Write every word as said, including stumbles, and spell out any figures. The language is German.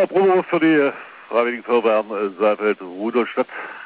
Ja, Probe für die Freiwilligen Feuerwehren Saalfeld Rudolstadt.